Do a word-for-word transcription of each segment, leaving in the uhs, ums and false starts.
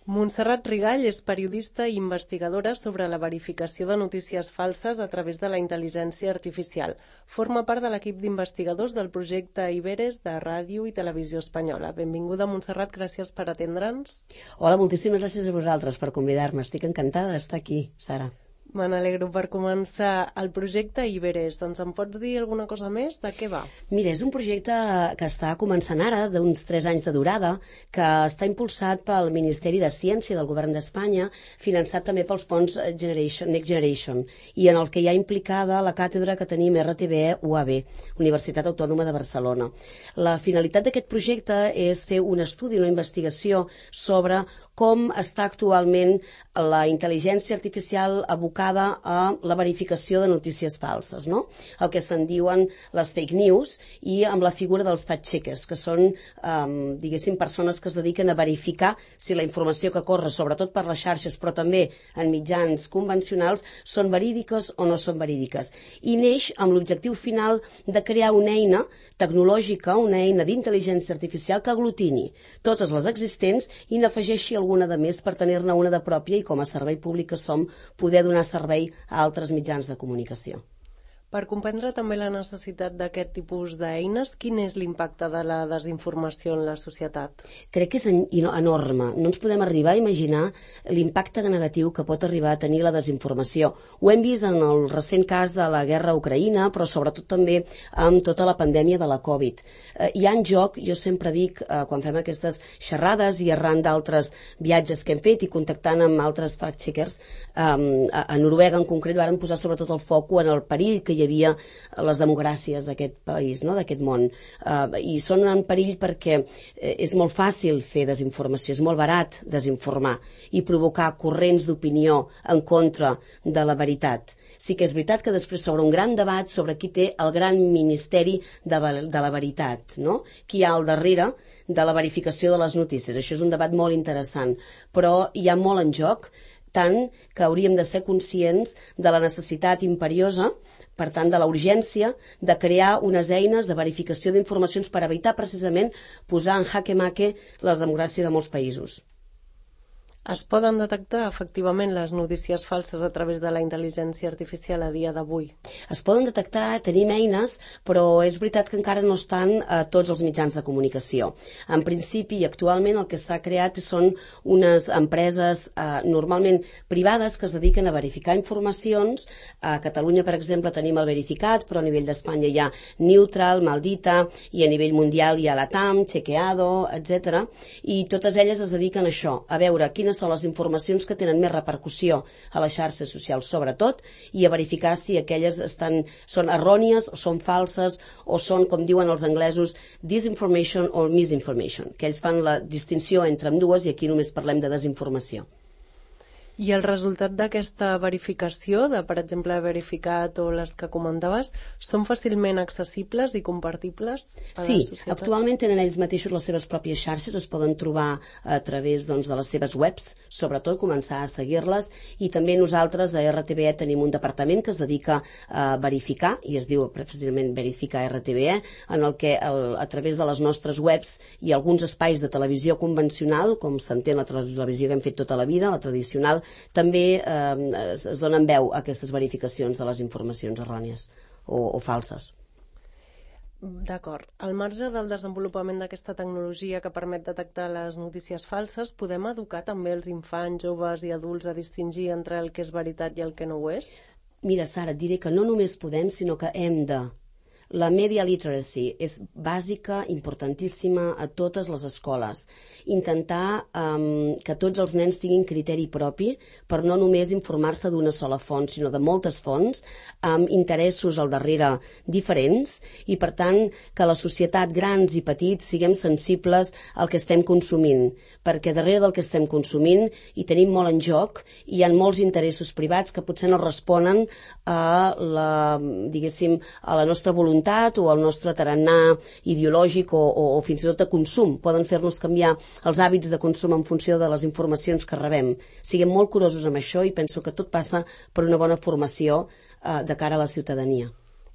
Montserrat Rigall és periodista i investigadora sobre la verificació de notícies falses a través de la intel·ligència artificial. Forma part de l'equip d'investigadors del projecte Iberes de Ràdio i Televisió Espanyola. Benvinguda, Montserrat, gràcies per atendre'ns. Hola, moltíssimes gràcies a vosaltres per convidar-me. Estic encantada d'estar aquí, Sara. Me n'alegro. Per començar, el projecte Iberes, doncs em pots dir alguna cosa més? De què va? Mira, és un projecte que està començant ara, d'uns tres anys de durada, que està impulsat pel Ministeri de Ciència del Govern d'Espanya, finançat també pels fons Generation, Next Generation, i en el que hi ha implicada la càtedra que tenim R T B E U A B, Universitat Autònoma de Barcelona. La finalitat d'aquest projecte és fer un estudi, una investigació sobre com està actualment la intel·ligència artificial abocada a la verificació de notícies falses, no? El que se'n diuen les fake news, i amb la figura dels fact-checkers, que són, um, diguéssim, persones que es dediquen a verificar si la informació que corre, sobretot per les xarxes, però també en mitjans convencionals, són verídiques o no són verídiques. I neix amb l'objectiu final de crear una eina tecnològica, una eina d'intel·ligència artificial que aglutini totes les existents i n'afegeixi alguna de més per tenir-ne una de pròpia i, com a servei públic que som, poder donar servei a altres mitjans de comunicació. Per comprendre també la necessitat d'aquest tipus d'eines, quin és l'impacte de la desinformació en la societat? Crec que és enorme. No ens podem arribar a imaginar l'impacte negatiu que pot arribar a tenir la desinformació. Ho hem vist en el recent cas de la guerra a Ucraïna, però sobretot també amb tota la pandèmia de la Covid. Eh, hi ha en joc, jo sempre dic, eh, quan fem aquestes xerrades i arran d'altres viatges que hem fet i contactant amb altres fact-checkers, eh, a, a Noruega en concret varen posar sobretot el foco en el perill que hi havia les democràcies d'aquest país, no? D'aquest món. Uh, I són en perill perquè eh, és molt fàcil fer desinformació, és molt barat desinformar i provocar corrents d'opinió en contra de la veritat. Sí que és veritat que després s'obre un gran debat sobre qui té el gran ministeri de, de la veritat, no? Qui hi ha al darrere de la verificació de les notícies. Això és un debat molt interessant, però hi ha molt en joc, tant que hauríem de ser conscients de la necessitat imperiosa, per tant, de la urgència de crear unes eines de verificació d'informacions per evitar precisament posar en jaque-mate la democràcia de molts països. Es poden detectar efectivament les notícies falses a través de la intel·ligència artificial a dia d'avui? Es poden detectar, tenim eines, però és veritat que encara no estan a tots els mitjans de comunicació. En principi, actualment, el que s'ha creat són unes empreses eh, normalment privades que es dediquen a verificar informacions. A Catalunya, per exemple, tenim el Verificat, però a nivell d'Espanya hi ha Neutral, Maldita, i a nivell mundial hi ha la T A M, Chequeado, etcètera. I totes elles es dediquen a això, a veure quines són les informacions que tenen més repercussió a les xarxes socials, sobretot, i a verificar si aquelles estan, són errònies, o són falses, o són, com diuen els anglesos, disinformation o misinformation, que ells fan la distinció entre ambdues i aquí només parlem de desinformació. I el resultat d'aquesta verificació, de, per exemple, Verificat o les que comentaves, són fàcilment accessibles i compartibles a sí, la societat? Sí, actualment tenen ells mateixos les seves pròpies xarxes, es poden trobar a través doncs, de les seves webs, sobretot començar a seguir-les, i també nosaltres a R T B E tenim un departament que es dedica a verificar, i es diu precisament Verificar R T B E, en el que el, a través de les nostres webs i alguns espais de televisió convencional, com s'entén la televisió que hem fet tota la vida, la tradicional, també eh, es, es donen veu a aquestes verificacions de les informacions errònies o, o falses. D'acord. Al marge del desenvolupament d'aquesta tecnologia que permet detectar les notícies falses, podem educar també els infants, joves i adults a distingir entre el que és veritat i el que no ho és? Mira, Sara, et diré que no només podem, sinó que hem de. La media literacy és bàsica, importantíssima a totes les escoles. Intentar um, que tots els nens tinguin criteri propi per no només informar-se d'una sola font, sinó de moltes fonts, amb interessos al darrere diferents, i per tant que la societat, grans i petits, siguem sensibles al que estem consumint, perquè darrere del que estem consumint hi tenim molt en joc, i hi ha molts interessos privats que potser no responen a la, diguéssim, a la nostra voluntat o el nostre tarannà ideològic o, o, o fins i tot de consum. Poden fer-nos canviar els hàbits de consum en funció de les informacions que rebem. Siguem molt curosos amb això i penso que tot passa per una bona formació eh, de cara a la ciutadania.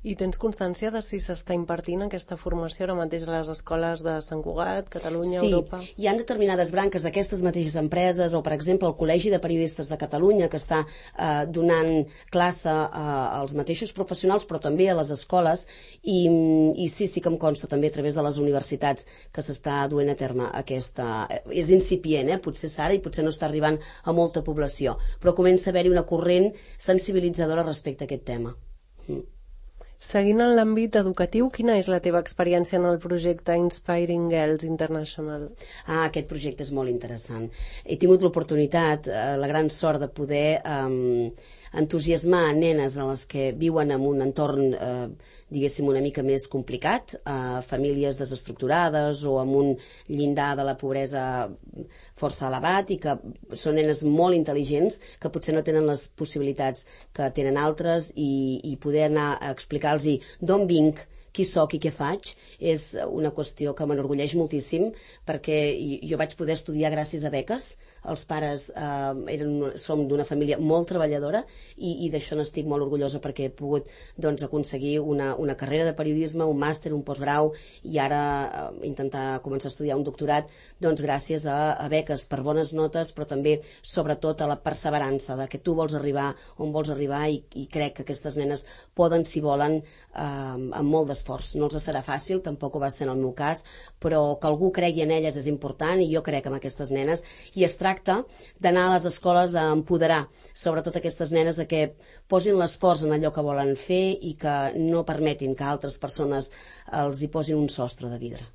I tens constància de si s'està impartint aquesta formació ara mateix a les escoles de Sant Cugat, Catalunya, sí, Europa? Sí, hi ha determinades branques d'aquestes mateixes empreses, o per exemple el Col·legi de Periodistes de Catalunya, que està eh, donant classe eh, als mateixos professionals, però també a les escoles, i, i sí, sí que em consta també a través de les universitats que s'està duent a terme aquesta... És incipient, eh? Potser s'ara i potser no està arribant a molta població, però comença a haver-hi una corrent sensibilitzadora respecte a aquest tema. Mm. Seguint en l'àmbit educatiu, quina és la teva experiència en el projecte Inspiring Girls International? Ah, aquest projecte és molt interessant. He tingut l'oportunitat, eh, la gran sort de poder eh, entusiasmar nenes a les que viuen en un entorn, eh, diguéssim, una mica més complicat, eh, famílies desestructurades o amb un llindar de la pobresa força elevat, i que són nenes molt intel·ligents, que potser no tenen les possibilitats que tenen altres, i, i poder anar a explicar d'on vinc, qui sóc i què faig, és una qüestió que m'enorgulleix moltíssim, perquè jo vaig poder estudiar gràcies a beques. Els pares eh, eren, som d'una família molt treballadora, i, i d'això n'estic molt orgullosa, perquè he pogut doncs, aconseguir una, una carrera de periodisme, un màster, un postgrau, i ara eh, intentar començar a estudiar un doctorat, doncs gràcies a, a beques per bones notes, però també sobretot a la perseverança de que tu vols arribar on vols arribar, i, i crec que aquestes nenes poden, si volen, eh, amb molt d'esforç. No els serà fàcil, tampoc ho va ser en el meu cas, però que algú cregui en elles és important, i jo crec en aquestes nenes, i es tracta d'anar a les escoles a empoderar sobretot aquestes nenes a que posin l'esforç en allò que volen fer, i que no permetin que altres persones els hi posin un sostre de vidre.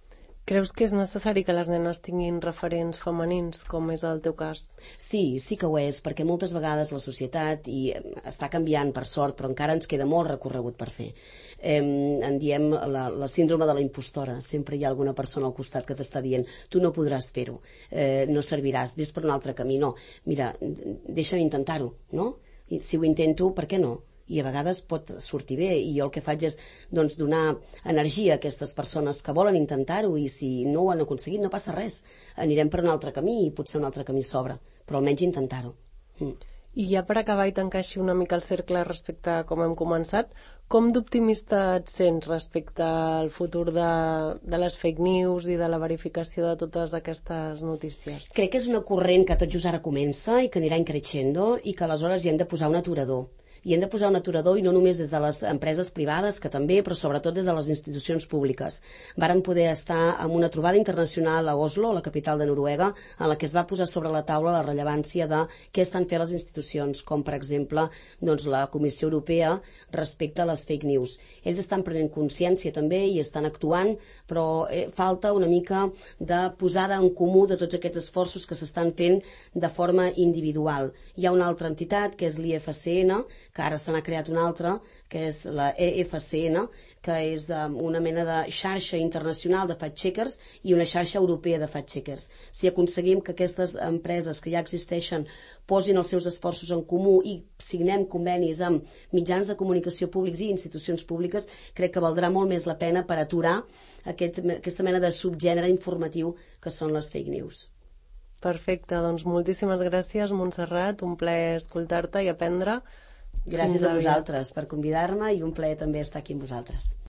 Creus que és necessari que les nenes tinguin referents femenins, com és el teu cas? Sí, sí que ho és, perquè moltes vegades la societat i està canviant, per sort, però encara ens queda molt recorregut per fer. Eh, en diem la, la síndrome de la impostora. Sempre hi ha alguna persona al costat que t'està dient tu no podràs fer-ho, eh, no serviràs, vés per un altre camí. No, mira, deixa'm intentar-ho, no? I si ho intento, per què no? I a vegades pot sortir bé, i jo el que faig és doncs, donar energia a aquestes persones que volen intentar-ho, i si no ho han aconseguit no passa res, anirem per un altre camí i potser un altre camí s'obre, però almenys intentar-ho. Mm. I ja per acabar i tancar així una mica el cercle respecte a com hem començat, com d'optimista et sents respecte al futur de, de les fake news i de la verificació de totes aquestes notícies? Crec que és una corrent que tot just ara comença i que anirà increixendo, i que aleshores hi hem de posar un aturador. I hem de posar un aturador, i no només des de les empreses privades, que també, però sobretot des de les institucions públiques. Vàrem poder estar en una trobada internacional a Oslo, la capital de Noruega, en la que es va posar sobre la taula la rellevància de què estan fent les institucions, com per exemple doncs, la Comissió Europea respecte a les fake news. Ells estan prenent consciència també i estan actuant, però eh, falta una mica de posada en comú de tots aquests esforços que s'estan fent de forma individual. Hi ha una altra entitat, que és l'I F C N, que ara se n'ha creat una altra, que és la E F C N, que és de, una mena de xarxa internacional de fact-checkers i una xarxa europea de fact-checkers. Si aconseguim que aquestes empreses que ja existeixen posin els seus esforços en comú i signem convenis amb mitjans de comunicació públics i institucions públiques, crec que valdrà molt més la pena per aturar aquest, aquesta mena de subgènere informatiu que són les fake news. Perfecte, doncs moltíssimes gràcies, Montserrat, un plaer escoltar-te i aprendre. Gràcies a vosaltres per convidar-me, i un plaer també estar aquí amb vosaltres.